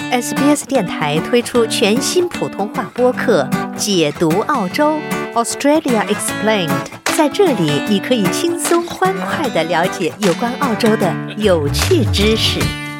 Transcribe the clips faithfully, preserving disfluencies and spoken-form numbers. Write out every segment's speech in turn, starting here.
S B S 电台推出全新普通话播客《解读澳洲 Australia Explained》，在这里你可以轻松欢快地了解有关澳洲的有趣知识。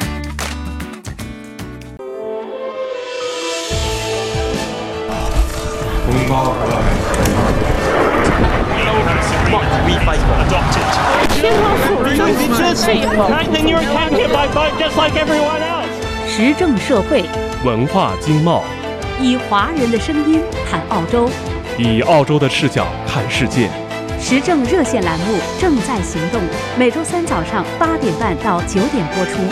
时政社会， 文化经贸， 以华人的声音谈澳洲， 以澳洲的视角看世界。 时政热线栏目正在行动，每周三早上八点半到九点播出。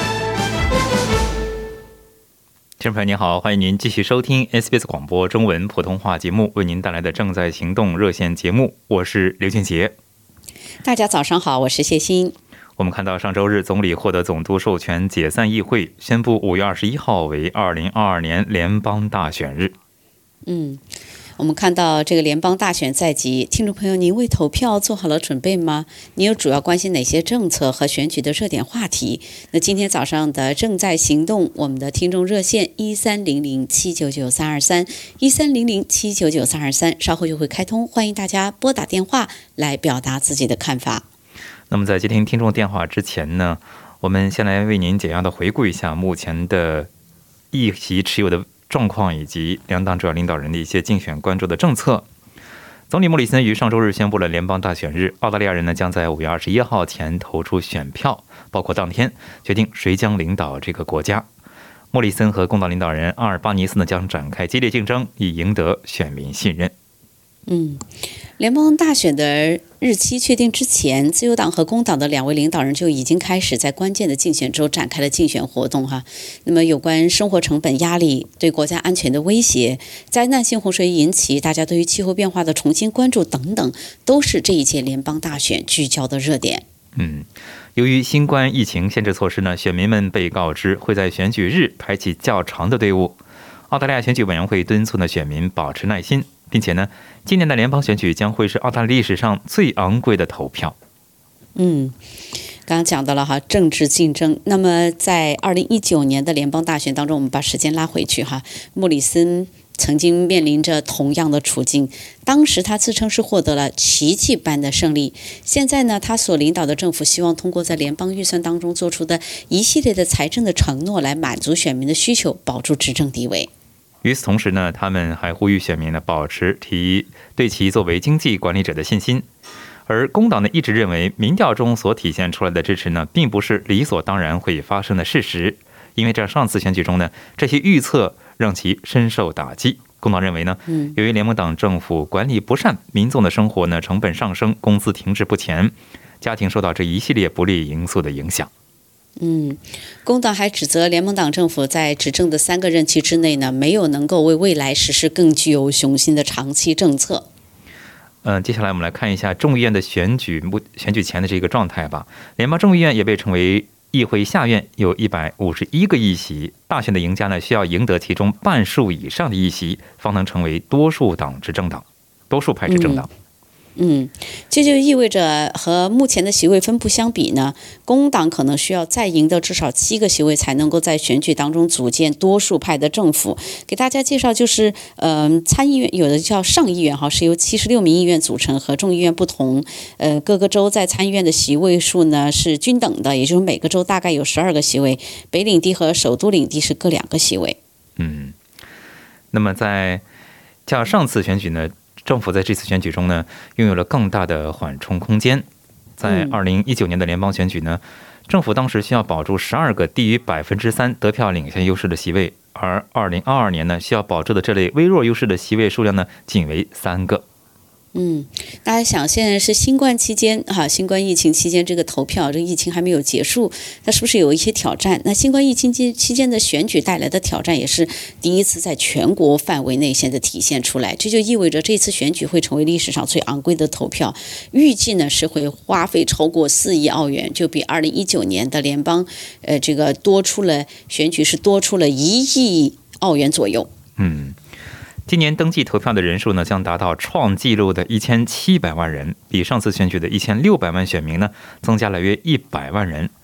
听众朋友您好，欢迎您继续收听 S B S 广播中文普通话节目为您带来的正在行动热线节目，我是刘俊杰。 大家早上好，我是谢欣。 我们看到上周日总理获得总督授权解散议会，宣布五月二十一号为二零二二年联邦大选日。 嗯，我们看到这个联邦大选在即，听众朋友，您为投票做好了准备吗？你有主要关心哪些政策和选举的热点话题？那今天早上的正在行动，我们的听众热线一三零零七九九三二三一三零零七九九三二三，稍后就会开通，欢迎大家拨打电话来表达自己的看法。 那么在接听听众电话之前呢，我们先来为您简要的回顾一下目前的议席持有的状况，以及两党主要领导人的一些竞选关注的政策。总理莫里森于上周日宣布了联邦大选日，澳大利亚人呢将在五月二十一号前投出选票，包括当天决定谁将领导这个国家。莫里森和工党领导人阿尔巴尼斯呢将展开激烈竞争，以赢得选民信任。 嗯，联邦大选的日期确定之前，自由党和工党的两位领导人就已经开始在关键的竞选州展开了竞选活动哈。那么有关生活成本压力、对国家安全的威胁、灾难性洪水引起大家对于气候变化的重新关注等等，都是这一届联邦大选聚焦的热点。 嗯，由于新冠疫情限制措施呢，选民们被告知会在选举日排起较长的队伍。澳大利亚选举委员会敦促呢选民保持耐心，并且呢，今年的联邦选举将会是澳大利亚历史上最昂贵的投票。 嗯，刚刚讲到了哈，政治竞争。那么在二零一九年的联邦大选当中，我们把时间拉回去哈，莫里森曾经面临着同样的处境，当时他自称是获得了奇迹般的胜利。现在呢，他所领导的政府希望通过在联邦预算当中做出的一系列的财政的承诺，来满足选民的需求，保住执政地位。 与此同时呢，他们还呼吁选民呢保持提对其作为经济管理者的信心。而工党呢一直认为，民调中所体现出来的支持呢，并不是理所当然会发生的事实，因为在上次选举中呢，这些预测让其深受打击。工党认为呢，由于联盟党政府管理不善，民众的生活呢成本上升，工资停滞不前，家庭受到这一系列不利因素的影响。 嗯，工党还指责联盟党政府在执政的三个任期之内呢，没有能够为未来实施更具有雄心的长期政策。 嗯、呃，接下来我们来看一下众议院的选举选举前的这个状态吧。联邦众议院也被称为议会下院，有一百五十一个议席。大选的赢家呢，需要赢得其中半数以上的议席，方能成为多数党执政党、多数派执政党。 嗯嗯，这就意味着和目前的席位分布相比呢，工党可能需要再赢得至少七个席位，才能够在选举当中组建多数派的政府。给大家介绍，就是呃，参议院有的叫上议院哈，是由七十六名议员组成，和众议院不同。呃，各个州在参议院的席位数呢是均等的，也就是每个州大概有十二个席位，北领地和首都领地是各两个席位。 嗯，那么在较上次选举呢，政府在这次选举中呢，拥有了更大的缓冲空间。在二零一九年的联邦选举呢，政府当时需要保住十二个低于百分之三得票领先优势的席位，而二零二二年呢，需要保住的这类微弱优势的席位数量呢，仅为三个。 嗯，大家想，现在是新冠期间哈，新冠疫情期间这个投票，这个疫情还没有结束，它是不是有一些挑战？那新冠疫情期间的选举带来的挑战，也是第一次在全国范围内现在体现出来。这就意味着这次选举会成为历史上最昂贵的投票，预计呢是会花费超过四亿澳元，就比二零一九年的联邦呃这个多出了选举是多出了一亿澳元左右。 嗯。今年登记投票的人数呢，将达到创纪录的一千七百万人，比上次选举的一千六百万选民呢，增加了约一百万人。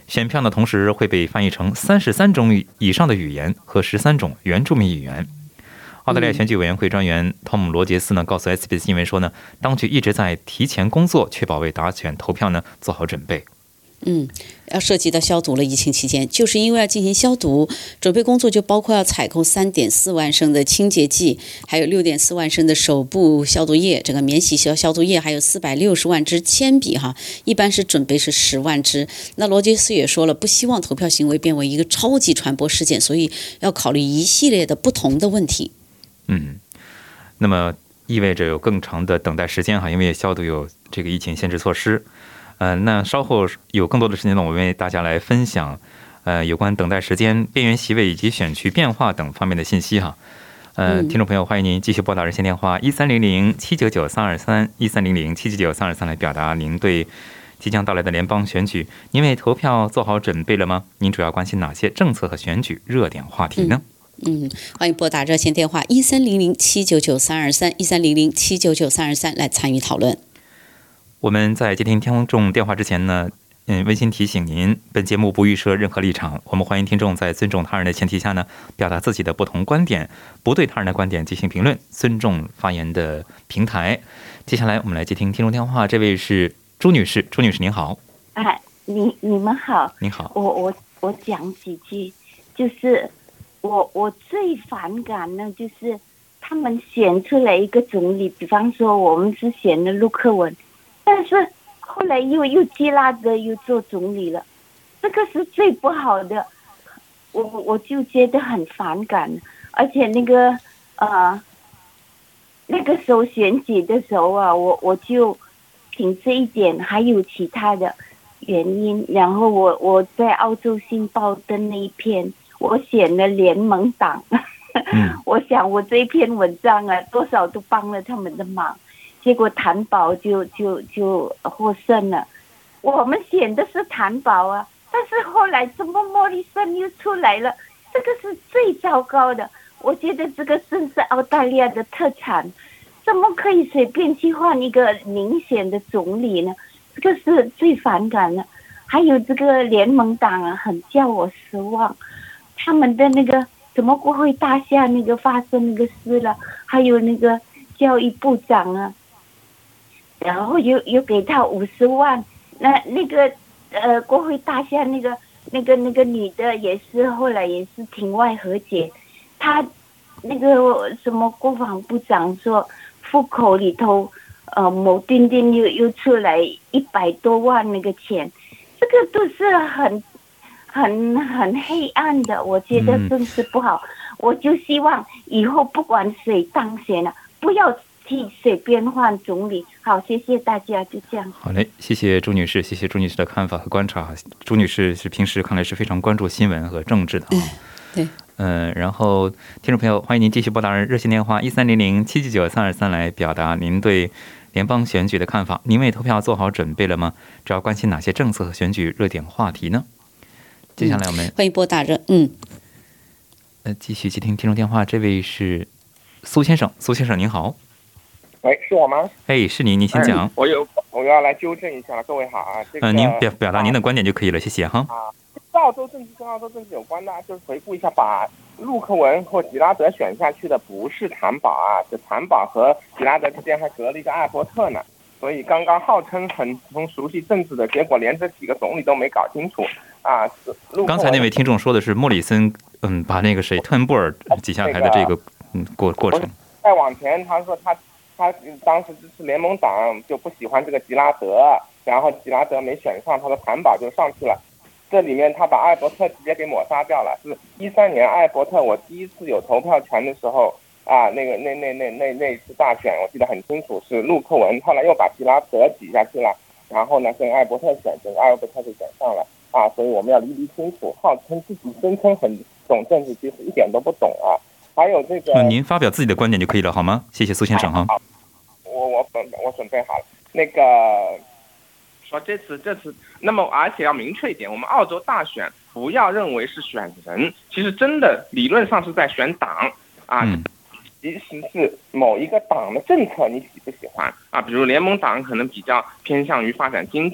选票呢，同时会被翻译成三十三种以上的语言和十三种原住民语言。澳大利亚选举委员会专员汤姆·罗杰斯呢告诉 S B S 新闻说呢，当局一直在提前工作，确保为打选投票呢做好准备。 嗯，要涉及到消毒了。疫情期间，就是因为要进行消毒，准备工作就包括要采购三点四万升的清洁剂，还有六点四万升的手部消毒液，这个免洗消消毒液，还有四百六十万支铅笔哈，一般是准备是十万支。那罗杰斯也说了，不希望投票行为变为一个超级传播事件，所以要考虑一系列的不同的问题。 嗯，那么意味着有更长的等待时间哈，因为消毒有这个疫情限制措施。呃，那稍后有更多的时间呢，我为大家来分享，呃，有关等待时间、边缘席位以及选区变化等方面的信息哈。呃，听众朋友，欢迎您继续拨打热线电话一三零零七九九三二三一三零零七九九三二三来表达您对即将到来的联邦选举，您为投票做好准备了吗？您主要关心哪些政策和选举热点话题呢？ 嗯，欢迎拨打热线电话一三零零七九九三二三一三零零七九九三二三来参与讨论。 我们在接听听众电话之前呢，嗯，温馨提醒您，本节目不预设任何立场，我们欢迎听众在尊重他人的前提下呢，表达自己的不同观点，不对他人的观点进行评论，尊重发言的平台。接下来我们来接听听众电话，这位是朱女士，朱女士您好。 哎，你你们好， 您好。 我我我讲几句，就是我我最反感呢，就是他们选出来一个总理，比方说我们是选了陆克文。但是后来又又基拉德又做总理了，这个是最不好的，我我就觉得很反感。而且那个呃那个时候选举的时候啊，我我就凭这一点还有其他的原因，然后我我在澳洲新报登那一篇，我选了联盟党，我想我这一篇文章啊，多少都帮了他们的忙。结果谭宝就就就获胜了，我们选的是谭宝啊，但是后来怎么莫里森又出来了，这个是最糟糕的。我觉得这个真是澳大利亚的特产，怎么可以随便去换一个明显的总理呢？这个是最反感的。还有这个联盟党啊，很叫我失望，他们的那个什么国会大厦那个发生那个事了，还有那个教育部长啊。然后又又给他五十万，那那个呃国会大厦那个那个那个女的也是后来也是庭外和解，他那个什么国防部长说户口里头呃某丁丁又又出来一百多万那个钱，这个都是很很很黑暗的，我觉得真是不好。嗯、我就希望以后不管谁当选了，不要随便换总理。好，谢谢大家，就这样。 好嘞，谢谢朱女士，谢谢朱女士的看法和观察。朱女士是平时看来是非常关注新闻和政治的啊。 对， 嗯、呃，然后听众朋友，欢迎您继续拨打热线电话一三零零七九九三二三来表达您对联邦选举的看法。您为投票做好准备了吗？主要关心哪些政策和选举热点话题呢？接下来我们、嗯、 欢迎拨打热，嗯， 呃，继续接听听众电话，这位是苏先生，苏先生您好。 喂，是我吗？ 哎，是您，您请讲。 我有，我要来纠正一下了，各位好啊。这个、 呃、您表表达您的观点就可以了，谢谢哈。 啊，澳洲政治跟澳洲政治有关的，就是回顾一下，把陆克文或吉拉德选下去的不是谭宝啊，是谭宝和吉拉德之间还隔了一个艾伯特呢。所以刚刚号称很很熟悉政治的，结果连这几个总理都没搞清楚啊。 刚才那位听众说的是莫里森，嗯，把那个谁特恩布尔挤下台的这个嗯过过程。 再往前，他说他。他当时支持联盟党，就不喜欢这个吉拉德，然后吉拉德没选上，他的谭宝就上去了。这里面他把艾伯特直接给抹杀掉了。是一三年艾伯特我第一次有投票权的时候啊，那个那那那那那一次大选我记得很清楚，是陆克文，后来又把吉拉德挤下去了，然后呢跟艾伯特选，跟艾伯特就选上了啊。所以我们要厘厘清楚，号称自己声称很懂政治，其实一点都不懂啊。还有这个， 呃、您发表自己的观点就可以了，好吗？谢谢苏先生哈。 我我准我准备好了。那个说这次这次，那么而且要明确一点，我们澳洲大选不要认为是选人，其实真的理论上是在选党啊。嗯、其实是某一个党的政策你喜不喜欢啊？比如联盟党可能比较偏向于发展经济，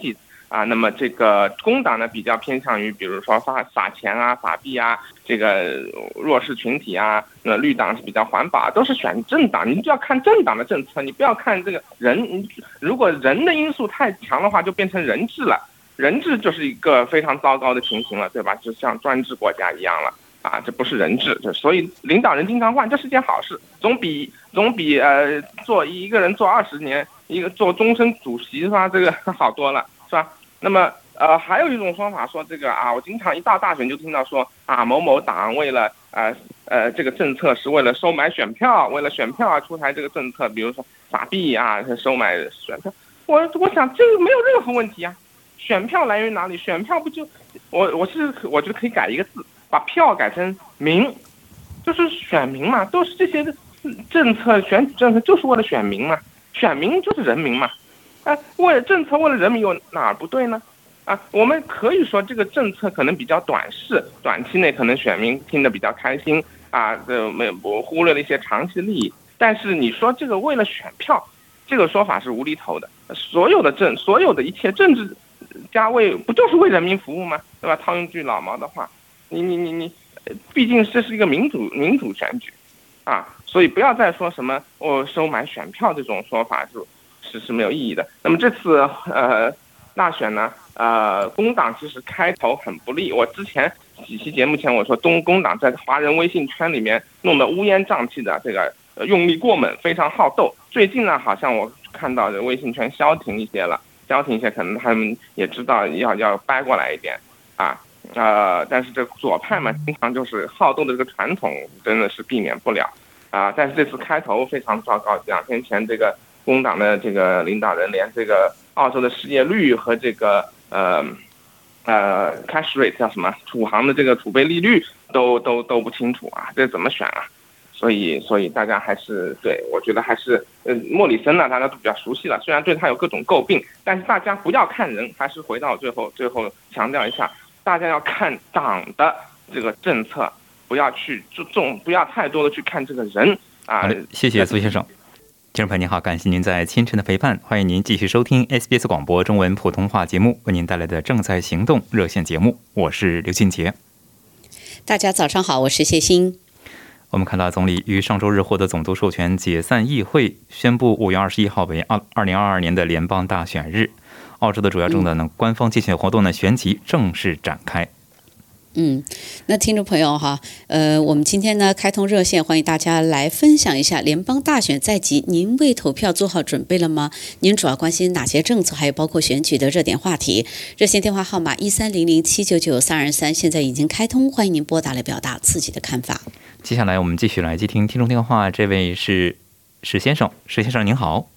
啊，那么这个工党呢比较偏向于，比如说发撒钱啊、撒币啊，这个弱势群体啊。那绿党是比较环保，都是选政党，你就要看政党的政策，你不要看这个人。如果人的因素太强的话，就变成人治了，人治就是一个非常糟糕的情形了，对吧？就像专制国家一样了啊，这不是人治。所以领导人经常换，这是件好事，总比总比呃做一个人做二十年，一个做终身主席是吧？这个好多了，是吧？那么呃，还有一种说法说这个啊，我经常一到大选就听到说啊，某某党为了呃呃这个政策是为了收买选票，为了选票而出台这个政策，比如说撒币啊，收买选票。我我想这个没有任何问题啊，选票来源于哪里？选票不就我我是我觉得可以改一个字，把票改成民，就是选民嘛，都是这些政策选举政策就是为了选民嘛，选民就是人民嘛。哎，为了政策，为了人民有哪儿不对呢？啊，我们可以说这个政策可能比较短视，短期内可能选民听得比较开心啊，这没我忽略了一些长期利益。但是你说这个为了选票，这个说法是无厘头的。所有的政，所有的一切政治家为不就是为人民服务吗？对吧？套用句老毛的话，你你你你，毕竟这是一个民主民主选举，啊，所以不要再说什么我、哦、收买选票这种说法就。是是没有意义的。那么这次呃大选呢，呃工党其实开头很不利。我之前几期节目前我说，东工党在华人微信圈里面弄得乌烟瘴气的，这个、呃、用力过猛，非常好斗。最近呢，好像我看到这微信圈消停一些了，消停一些，可能他们也知道要要掰过来一点啊。呃，但是这左派嘛，经常就是好斗的这个传统，真的是避免不了啊。但是这次开头非常糟糕，两天前这个。工党的这个领导人连这个澳洲的失业率和这个呃呃 cash rate 叫什么储行的这个储备利率都都都不清楚啊，这怎么选啊？所以所以大家还是对我觉得还是呃莫里森呢，大家都比较熟悉了，虽然对他有各种诟病，但是大家不要看人，还是回到最后最后强调一下，大家要看党的这个政策，不要去注重，不要太多的去看这个人啊。 好的，谢谢苏先生。听众朋友您好，感谢您在清晨的陪伴，欢迎您继续收听 S B S 广播中文普通话节目为您带来的正在行动热线节目，我是刘俊杰。 大家早上好，我是谢欣。 我们看到总理于上周日获得总督授权解散议会，宣布五月二十一号为二零二二年的联邦大选日。澳洲的主要政党呢，官方竞选活动呢，旋即正式展开。 嗯，那听众朋友哈，呃，我们今天呢开通热线，欢迎大家来分享一下联邦大选在即，您为投票做好准备了吗？您主要关心哪些政策，还有包括选举的热点话题？热线电话号码一三零零七九九三二三，现在已经开通，欢迎您拨打来表达自己的看法。 接下来我们继续来接听听众电话，这位是史先生，史先生您好。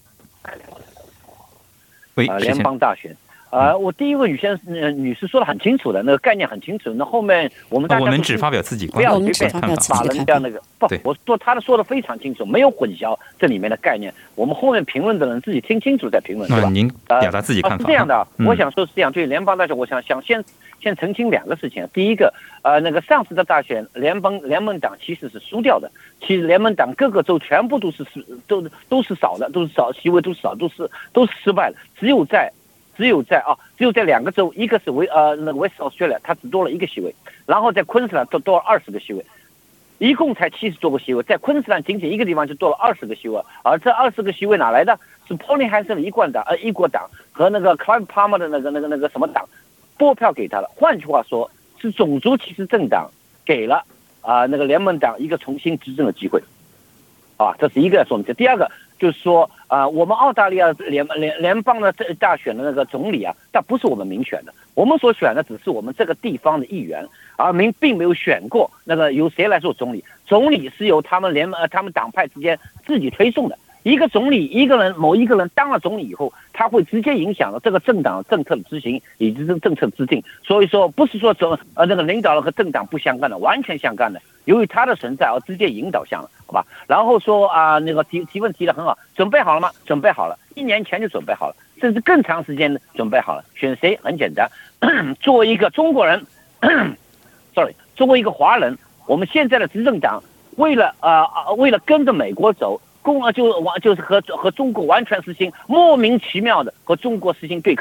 喂， 呃，联邦大选。呃，我第一个女先呃女士说的很清楚的，那个概念很清楚。那后面我们大家、 哦、我们只发表自己观点， 不要随便把人家那个不，我说他的说的非常清楚，没有混淆这里面的概念。我们后面评论的人自己听清楚再评论，对吧？ 您表达自己看法、 呃、是这样的、 嗯， 我想说是这样。对联邦大选，我想想先先澄清两个事情。第一个，呃，那个上次的大选，联邦联盟党其实是输掉的。其实联盟党各个州全部都是都都是少的，都是少席位，都是少，都是都是失败了。只有在只有在啊，只有在两个州，一个是维呃那个 West Australia， 它只多了一个席位，然后在昆士兰多多了二十个席位，一共才七十多个席位，在昆士兰仅仅一个地方就多了二十个席位，而这二十个席位哪来的？是 Pauline Hanson 的一贯党呃一国党和那个 Clive Palmer 的那个那个那个什么党拨票给他了。换句话说，是种族歧视政党给了啊、呃、那个联盟党一个重新执政的机会，啊，这是一个说明。第二个。就是说，啊、呃，我们澳大利亚联联联邦的大选的那个总理啊，但不是我们民选的，我们所选的只是我们这个地方的议员，而民并没有选过那个由谁来做总理。总理是由他们联呃他们党派之间自己推送的。一个总理，一个人某一个人当了总理以后，他会直接影响了这个政党政策的执行以及这个政策制定。所以说，不是说总呃那个领导人和政党不相干的，完全相干的。由于他的存在而直接引导向了，好吧？然后说啊、呃，那个提提问提得很好，准备好了吗？准备好了，一年前就准备好了，甚至更长时间准备好了。选谁很简单，作为一个中国人 ，sorry， 作为一个华人，我们现在的执政党为了啊、呃、为了跟着美国走。共就完就是和和中国完全实行莫名其妙的和中国实行对抗，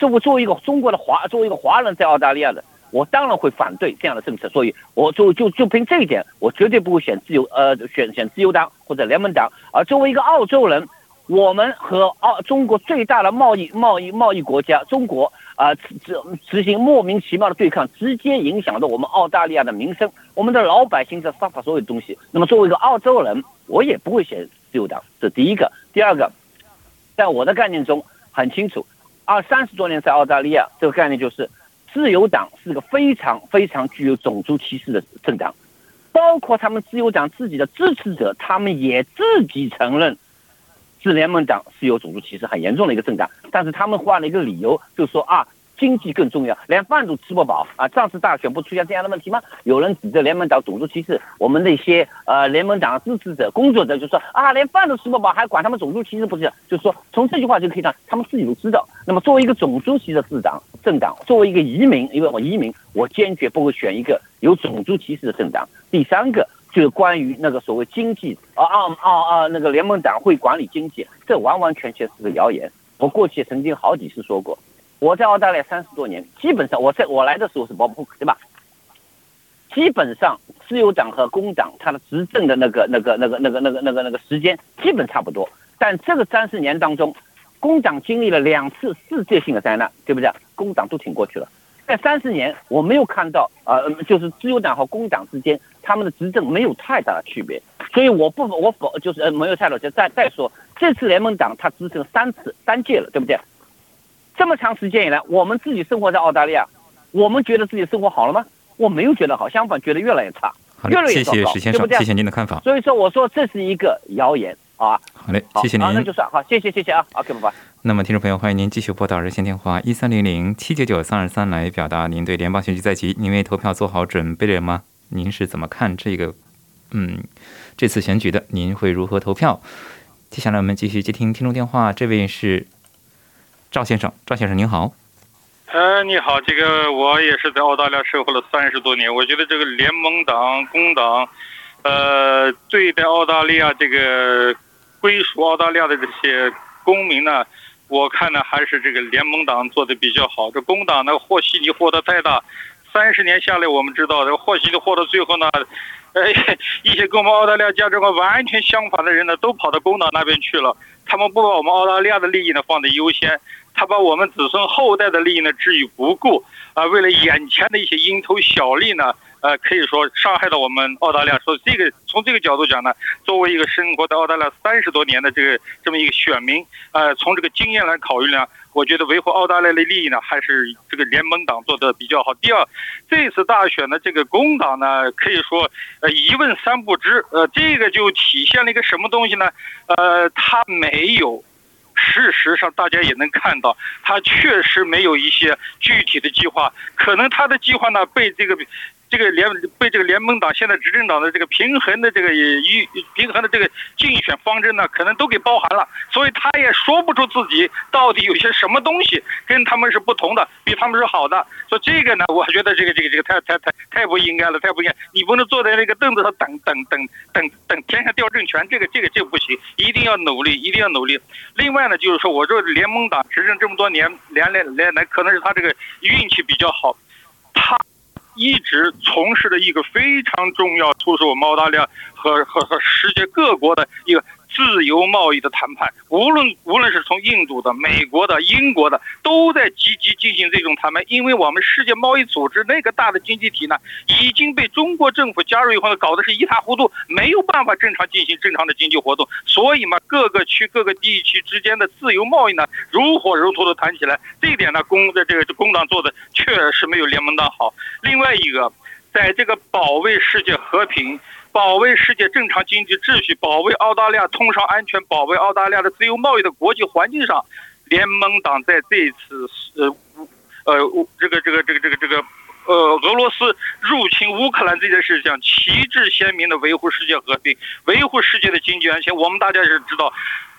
作为作为一个中国的华，作为一个华人在澳大利亚的，我当然会反对这样的政策。所以，我就就就凭这一点，我绝对不会选自由呃选选自由党或者联盟党。而作为一个澳洲人，我们和澳中国最大的贸易贸易贸易国家中国啊、呃、执执行莫名其妙的对抗，直接影响到我们澳大利亚的民生，我们的老百姓在发发所有东西。那么，作为一个澳洲人，我也不会选自由党，这第一个。第二个，在我的概念中很清楚，二三十多年在澳大利亚，这个概念就是自由党是个非常非常具有种族歧视的政党，包括他们自由党自己的支持者，他们也自己承认自联盟党是有种族歧视很严重的一个政党，但是他们换了一个理由，就是说啊，经济更重要，连饭都吃不饱啊！上次大选不出现这样的问题吗？有人指责联盟党种族歧视，我们那些呃联盟党支持者、工作者就说啊，连饭都吃不饱，还管他们种族歧视不是？就是说，从这句话就可以看，他们自己都知道。那么，作为一个种族歧视的政党，政党，作为一个移民，因为我移民，我坚决不会选一个有种族歧视的政党。第三个就是关于那个所谓经济啊啊啊啊那个联盟党会管理经济，这完完全全是个谣言。我过去曾经好几次说过。我在澳大利亚三十多年，基本上我在我来的时候是鲍勃霍克，对吧？基本上自由党和工党它的执政的那个那个那个那个那个那个那个时间基本差不多，但这个三十年当中，工党经历了两次世界性的灾难，对不对？工党都挺过去了。在三十年，我没有看到呃，就是自由党和工党之间他们的执政没有太大的区别，所以我不我否就是呃没有太大的。再再说这次联盟党它执政三次三届了，对不对？这么长时间以来，我们自己生活在澳大利亚，我们觉得自己生活好了吗？我没有觉得好，相反觉得越来越差，越来越糟糕。 谢谢史先生，谢谢您的看法。 所以说，我说这是一个谣言啊。 好嘞，谢谢您。 好，那就算好，谢谢谢谢啊 ，OK， 拜拜。 那么，听众朋友，欢迎您继续拨打热线电话一三零零七九九三二三来表达您对联邦选举在即，您为投票做好准备了吗？您是怎么看这个嗯这次选举的？您会如何投票？接下来我们继续接听听众电话，这位是赵先生，赵先生您好。 呃，你好，这个我也是在澳大利亚生活了三十多年，我觉得这个联盟党、工党，呃，对待澳大利亚这个归属澳大利亚的这些公民呢，我看呢还是这个联盟党做的比较好。这工党呢，和稀泥和的太大，三十年下来，我们知道这和稀泥和到最后呢，呃，一些跟我们澳大利亚价值观完全相反的人呢，都跑到工党那边去了。他们不把我们澳大利亚的利益呢放在优先，他把我们子孙后代的利益呢置于不顾啊、呃！为了眼前的一些蝇头小利呢，呃，可以说伤害到我们澳大利亚。说这个从这个角度讲呢，作为一个生活在澳大利亚三十多年的这个这么一个选民，呃，从这个经验来考虑呢，我觉得维护澳大利亚的利益呢，还是这个联盟党做的比较好。第二，这次大选的这个工党呢，可以说呃一问三不知，呃，这个就体现了一个什么东西呢？呃，他没有。事实上，大家也能看到，他确实没有一些具体的计划，可能他的计划呢被这个。这个联被这个联盟党现在执政党的这个平衡的这个与平衡的这个竞选方针呢，可能都给包含了，所以他也说不出自己到底有些什么东西跟他们是不同的，比他们是好的。所以这个呢，我觉得这个这个这个太太太太不应该了，太不应该。你不能坐在那个凳子上等等等等等天上掉政权，这个这个这个不行，一定要努力，一定要努力。另外呢，就是说我这联盟党执政这么多年，连连连来，可能是他这个运气比较好，他。一直从事的一个非常重要，促使我们澳大利亚和和和世界各国的一个自由贸易的谈判，无论无论是从印度的、美国的、英国的，都在积极进行这种谈判。因为我们世界贸易组织那个大的经济体呢，已经被中国政府加入以后呢，搞得是一塌糊涂，没有办法正常进行正常的经济活动。所以嘛，各个区、各个地区之间的自由贸易呢，如火如荼的谈起来。这一点呢，工的这个工党做的确实没有联盟党好。另外一个，在这个保卫世界和平、保卫世界正常经济秩序、保卫澳大利亚通商安全、保卫澳大利亚的自由贸易的国际环境上，联盟党在这一次呃呃这个这个这个这个这个呃俄罗斯入侵乌克兰这件事情，旗帜鲜明的维护世界和平、维护世界的经济安全。我们大家也知道，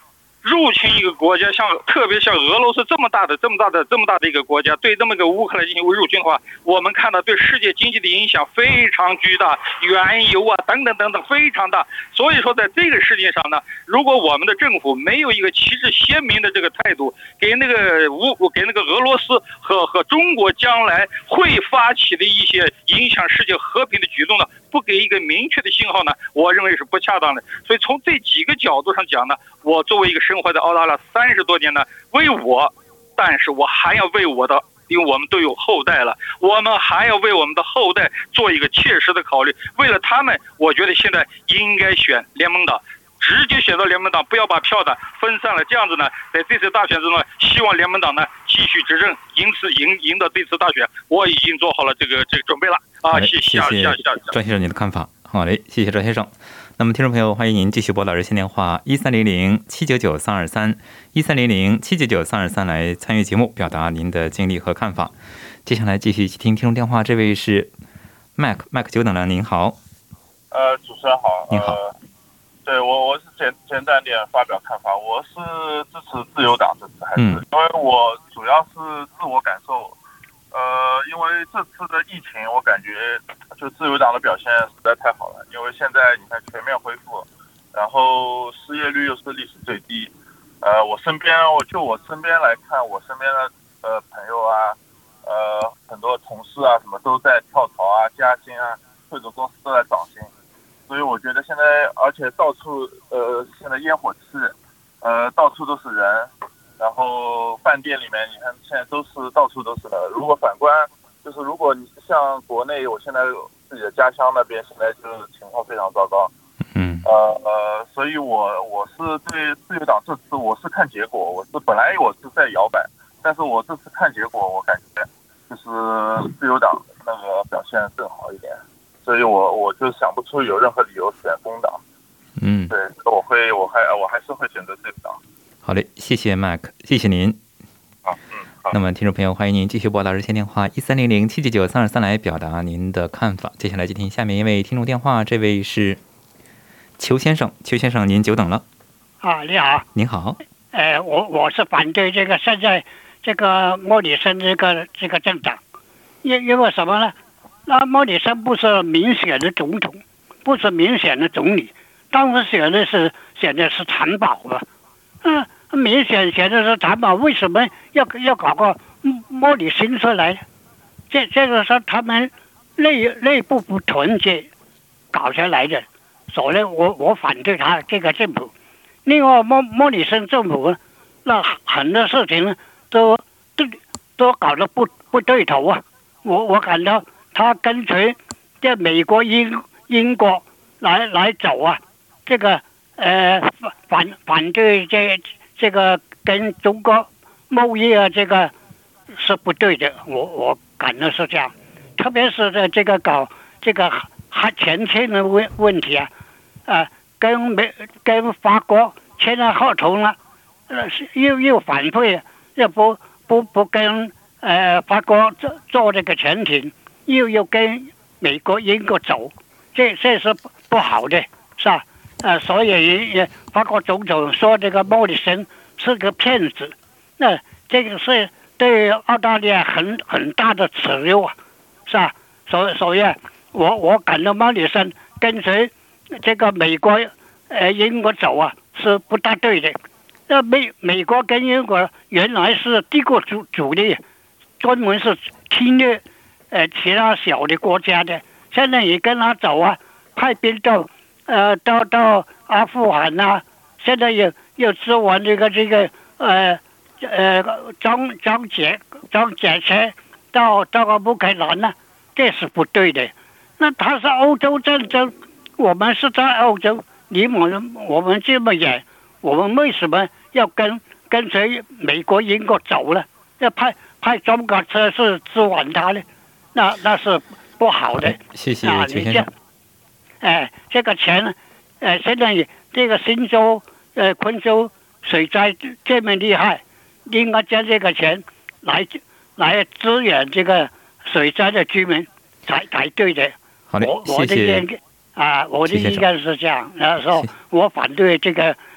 入侵一个国家，像特别像俄罗斯这么大的、这么大的、这么大的一个国家，对这么个乌克兰进行入侵的话，我们看到对世界经济的影响非常巨大，原油啊等等等等非常大。所以说，在这个事情上呢，如果我们的政府没有一个旗帜鲜明的这个态度，给那个乌给那个俄罗斯和和中国将来会发起的一些影响世界和平的举动呢，不给一个明确的信号呢，我认为是不恰当的。所以从这几个角度上讲呢，我作为一个生活在澳大利亚三十多年呢，为我，但是我还要为我的，因为我们都有后代了，我们还要为我们的后代做一个切实的考虑。为了他们，我觉得现在应该选联盟党，直接选择联盟党，不要把票呢分散了。这样子呢，在这次大选中呢，希望联盟党呢继续执政，赢次赢赢得这次大选，我已经做好了这个这个准备了啊！谢谢谢谢张先生您的看法。好嘞，谢谢张先生。那么，听众朋友，欢迎您继续拨打热线电话一三零零七九九三二三一三零零七九九三二三来参与节目，表达您的经历和看法。接下来继续听听众电话，这位是麦克，麦克久等了，您好。 呃，主持人好， 您好。 呃、对我，我是简简单点发表看法，我是支持自由党这次还是、嗯，因为我主要是自我感受。呃，因为这次的疫情，我感觉就自由党的表现实在太好了。因为现在你看全面恢复，然后失业率又是历史最低。呃，我身边，我就我身边来看，我身边的呃朋友啊，呃很多同事啊，什么都在跳槽啊、加薪啊，各种公司都在涨薪。所以我觉得现在，而且到处呃现在烟火气，呃到处都是人。然后饭店里面，你看现在都是到处都是的。如果反观，就是如果你像国内，我现在自己的家乡那边现在就是情况非常糟糕。 嗯。 呃呃，所以我我是对自由党这次我是看结果，我是本来我是在摇摆，但是我这次看结果，我感觉就是自由党那个表现更好一点，所以我我就想不出有任何理由选工党。 嗯。 对，我会我还我还是会选择自由党。 好嘞，谢谢 Mark， 谢谢您。 好，嗯，好。 那么，听众朋友，欢迎您继续拨打热线电话一三零零七九九三二三来表达您的看法。接下来接听下面一位听众电话，这位是邱先生，邱先生您久等了。 啊，你好。 您好。 呃，我我是反对这个现在这个莫里森这个这个政党，因因为什么呢？那莫里森不是明显的总统，不是明显的总理，当时选的是选的是谭宝了。嗯，明显显的是谭宝为什么要要搞个莫里森出来？这这个是他们内内部不团结搞出来的，所以我我反对他这个政府。另外，莫莫里森政府那很多事情都都都搞得不不对头啊！我我感到他跟随这美国英英国来来走啊，这个。呃，反反对这这个跟中国贸易啊，这个是不对的。我我感觉是这样，特别是在这个搞这个还钱签的问问题啊，啊、呃，跟美跟法国签了合同了，呃，又又反对，又不不不跟呃法国做做这个潜艇，又又跟美国英国走，这这是不好的，是吧？呃，所以也法国总统说这个莫里森是个骗子，那这个是对澳大利亚很很大的耻辱啊，是吧？所所以，我我感到莫里森跟随这个美国呃英国走啊是不大对的。那美美国跟英国原来是帝国主主义，专门是侵略呃其他小的国家的，现在也跟他走啊，派兵到。呃，到到阿富汗呐、啊，现在又又支援这个这个呃呃张张杰张杰车到到个乌克兰呐，这是不对的。那他是欧洲战争，我们是在欧洲，离我们我们这么远，我们为什么要跟跟随美国、英国走呢？要派派中国车是支援他呢？那那是不好的。 谢谢邱先生。 哎，这个钱，呃，现在这个新州、呃昆州水灾这么厉害，应该将这个钱来来支援这个水灾的居民才才对的。 好嘞， 我我的意见啊，我的意见是这样。然后说我反对这个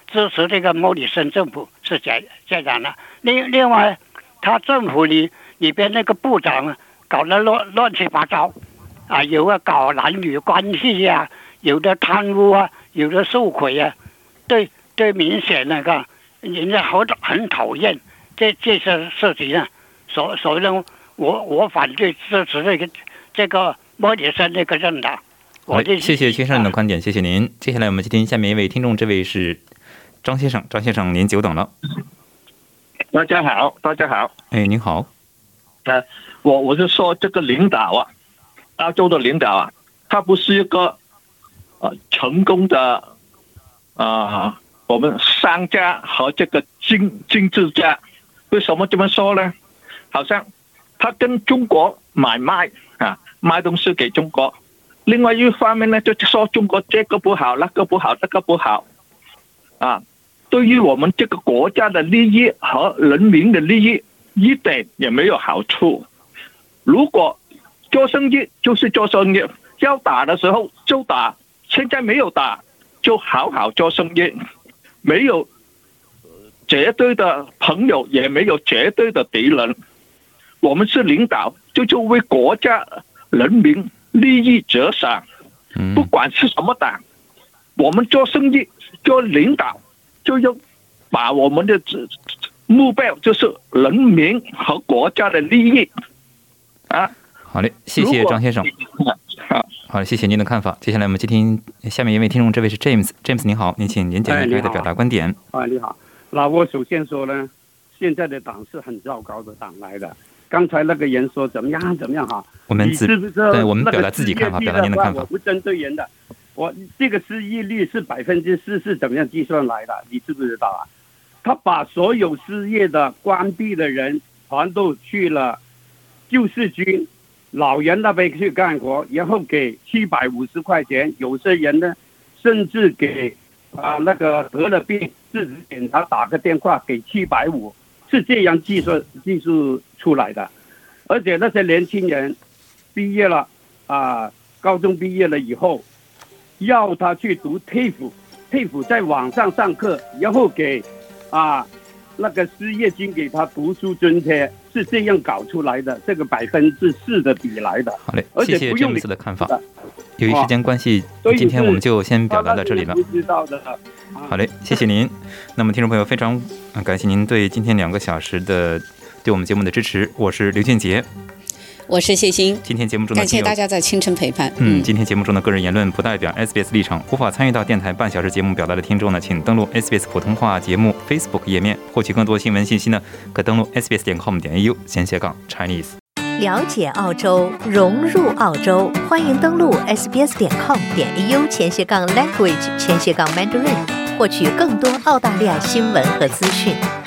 支持这个莫里森政府是这这样的。另另外，他政府里里边那个部长搞得乱乱七八糟，啊，有的搞男女关系呀、啊，有的贪污啊，有的受贿啊，对对，明显那个人家很很讨厌这这些事情呢。所所以呢，我我反对支持这个这个莫里森那个政党。 好，谢谢先生的观点，谢谢您。接下来我们接听下面一位听众，这位是张先生，张先生您久等了。 大家好，大家好。 哎，您好。 呃，我我是说这个领导啊，澳洲的领导啊，他不是一个呃成功的啊、呃，我们商家和这个经经济家。为什么这么说呢？好像他跟中国买卖啊，卖东西给中国。另外一方面呢，就是说中国这个不好，那个不好，那个不好，啊，对于我们这个国家的利益和人民的利益一点也没有好处。如果做生意就是做生意，要打的时候就打，现在没有打，就好好做生意，没有绝对的朋友，也没有绝对的敌人。我们是领导，就就为国家人民利益着想，不管是什么党，我们做生意做领导就要把我们的目标就是人民和国家的利益啊。 好嘞，谢谢张先生。好，谢谢您的看法。接下来我们接听下面一位听众，这位是 James。James 您好，您请您简单的表达观点。 哎，你好。那我首先说呢，现在的党是很糟糕的党来的。刚才那个人说怎么样怎么样哈， 我们自对我们表达自己看法，表达您的看法。 我不针对人的，我这个失业率是百分之四，是怎么样计算来的？你知不知道啊？他把所有失业的、关闭的人，全都去了救世军老人那边去干活，然后给七百五十块钱，有些人呢，甚至给啊那个得了病，自己检查打个电话给七百五。是这样计算计数出来的，而且那些年轻人毕业了啊，高中毕业了以后，要他去读 T A F E T A F E 在网上上课，然后给啊那个失业金给他读书津贴，是这样搞出来的，这个百分之四的比来的。 好嘞，谢谢詹姆斯的看法。由于时间关系，今天我们就先表达到这里了。好嘞，谢谢您。那么，听众朋友，非常感谢您对今天两个小时的对我们节目的支持。我是刘俊杰， 我是谢欣。 今天节目中的感谢大家在清晨陪伴。 嗯，今天节目中的个人言论不代表 S B S 立场，无法参与到电台半小时节目表达的听众呢，请登录 S B S 普通话节目 Facebook 页面，获取更多新闻信息呢，可登录 s b s 点 com 点 a u 闲斜杠 Chinese。 了解澳洲，融入澳洲，欢迎登录 s b s 点 com 点 a u 前斜杠 language 前斜杠 Mandarin，获取更多澳大利亚新闻和资讯。